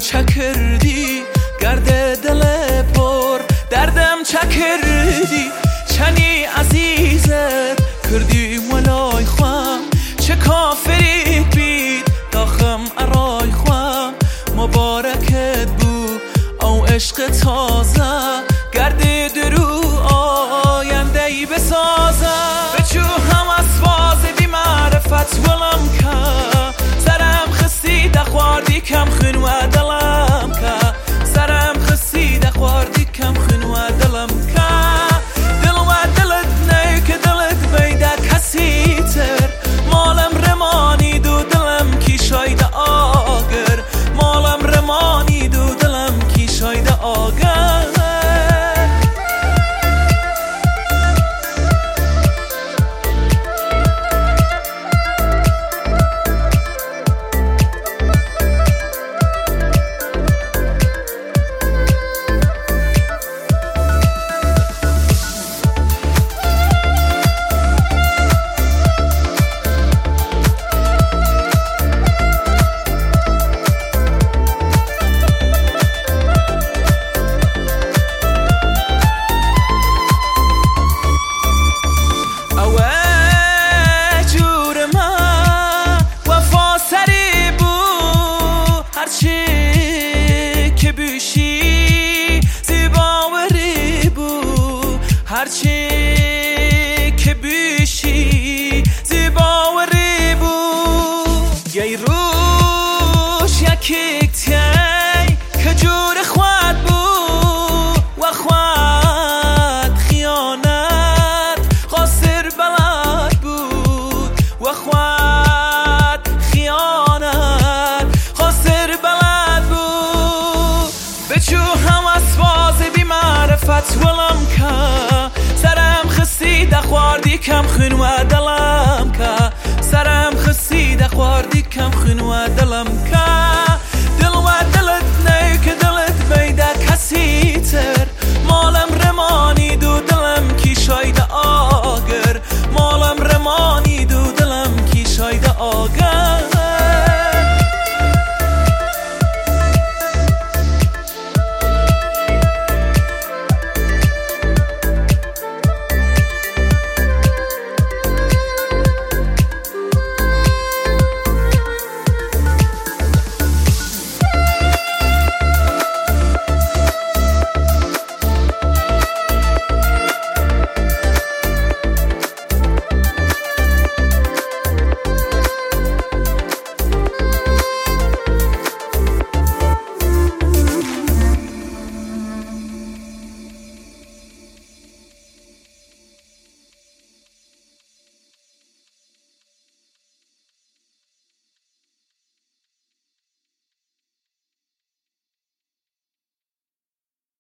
چکردی گرد دل پر دردم چکردی چنی عزیزت کردی ولای خوام چه کافری بید داخم ارای خوام مبارکت بود او عشق تازه گرد درو آینده ای بسازه بچو هم اسواز دی معرفت ولم که سرم خستی دخواردی کم خنو دلم که سرم خستی دخواردی کم خنو دلم که دل و دلت نه که دلت بیده کسی تر مالم رمانی دو دلم کی شاید آگر مالم رمانی دو دلم کی شاید آگر هرچی که بیشی زیباوری بود یه روش یکی تی که جور خواد بود و خواد خیانت قصر بلد بود و خواد خیانت قصر بلد بود بچو هم اسواز بی معرفت ولم که سرم خستی دخواردی کم خنو دلم که سرم خستی دخواردی کم خنو دلم